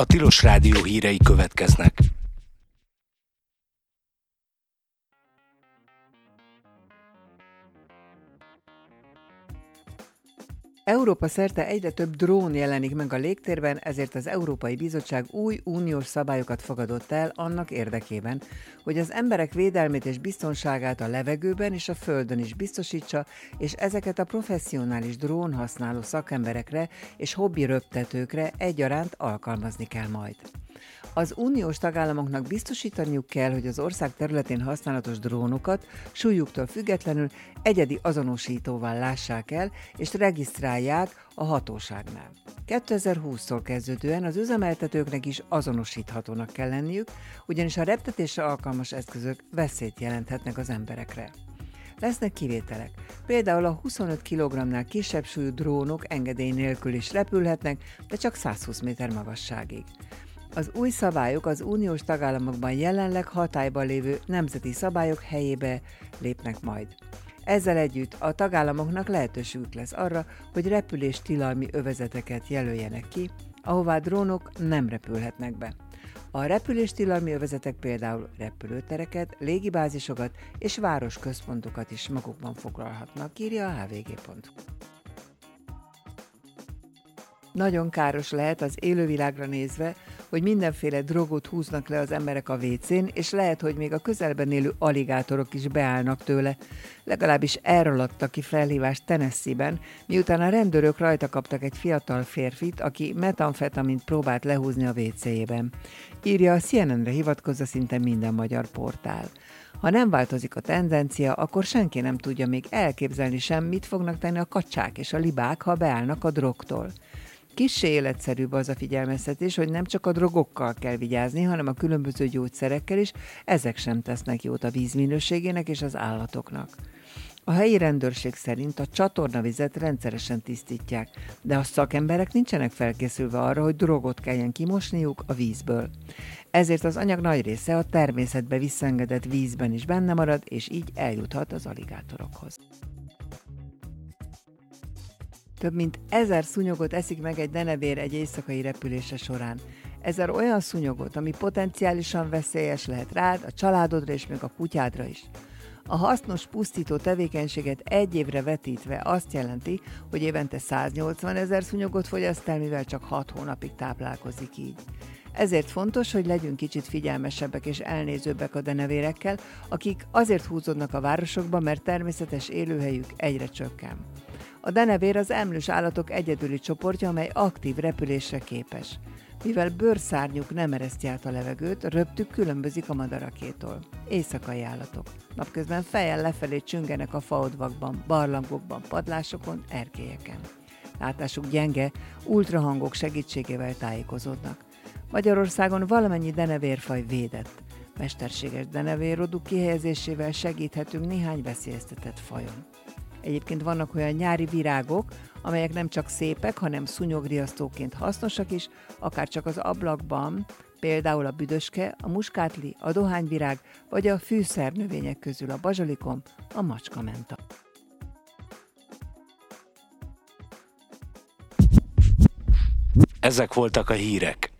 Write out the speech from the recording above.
A Tilos Rádió hírei következnek. Európa szerte egyre több drón jelenik meg a légtérben, ezért az Európai Bizottság új uniós szabályokat fogadott el annak érdekében, hogy az emberek védelmét és biztonságát a levegőben és a földön is biztosítsa, és ezeket a professzionális drón használó szakemberekre és hobbi röptetőkre egyaránt alkalmazni kell majd. Az uniós tagállamoknak biztosítaniuk kell, hogy az ország területén használatos drónokat súlyuktól függetlenül egyedi azonosítóval lássák el és regisztrálják a hatóságnál. 2020-tól kezdődően az üzemeltetőknek is azonosíthatónak kell lenniük, ugyanis a reptetésre alkalmas eszközök veszélyt jelenthetnek az emberekre. Lesznek kivételek. Például a 25 kg-nál kisebb súlyú drónok engedély nélkül is repülhetnek, de csak 120 méter magasságig. Az új szabályok az uniós tagállamokban jelenleg hatályban lévő nemzeti szabályok helyébe lépnek majd. Ezzel együtt a tagállamoknak lehetőségük lesz arra, hogy repüléstilalmi övezeteket jelöljenek ki, ahová drónok nem repülhetnek be. A repüléstilalmi övezetek például repülőtereket, légibázisokat és városközpontokat is magukban foglalhatnak, írja a hvg.hu. Nagyon káros lehet az élővilágra nézve, hogy mindenféle drogot húznak le az emberek a WC-n, és lehet, hogy még a közelben élő aligátorok is beállnak tőle. Legalábbis erről adtak ki felhívást Tennessee-ben, miután a rendőrök rajta kaptak egy fiatal férfit, aki metamfetamint próbált lehúzni a WC-jében. Írja a CNN-re hivatkozva szinte minden magyar portál. Ha nem változik a tendencia, akkor senki nem tudja még elképzelni sem, mit fognak tenni a kacsák és a libák, ha beállnak a drogtól. Kissé életszerűbb az a figyelmeztetés, hogy nem csak a drogokkal kell vigyázni, hanem a különböző gyógyszerekkel is, ezek sem tesznek jót a víz minőségének és az állatoknak. A helyi rendőrség szerint a csatornavizet rendszeresen tisztítják, de a szakemberek nincsenek felkészülve arra, hogy drogot kelljen kimosniuk a vízből. Ezért az anyag nagy része a természetbe visszaengedett vízben is benne marad, és így eljuthat az aligátorokhoz. Több mint 1000 szúnyogot eszik meg egy denevér egy éjszakai repülése során. 1000 olyan szúnyogot, ami potenciálisan veszélyes lehet rád, a családodra és még a kutyádra is. A hasznos pusztító tevékenységet egy évre vetítve azt jelenti, hogy évente 180 000 szúnyogot fogyaszt el, mivel csak 6 hónapig táplálkozik így. Ezért fontos, hogy legyünk kicsit figyelmesebbek és elnézőbbek a denevérekkel, akik azért húzódnak a városokba, mert természetes élőhelyük egyre csökken. A denevér az emlős állatok egyedüli csoportja, amely aktív repülésre képes. Mivel bőrszárnyuk nem ereszti át a levegőt, röptük különbözik a madarakétól. Éjszakai állatok. Napközben fejjel lefelé csüngenek a faodvakban, barlangokban, padlásokon, erkélyeken. Látásuk gyenge, ultrahangok segítségével tájékozódnak. Magyarországon valamennyi denevérfaj védett. Mesterséges denevérroduk kihelyezésével segíthetünk néhány veszélyeztetett fajon. Egyébként vannak olyan nyári virágok, amelyek nem csak szépek, hanem szúnyogriasztóként hasznosak is, akár csak az ablakban, például a büdöske, a muskátli, a dohányvirág, vagy a fűszernövények közül a bazsalikom, a macskamenta. Ezek voltak a hírek.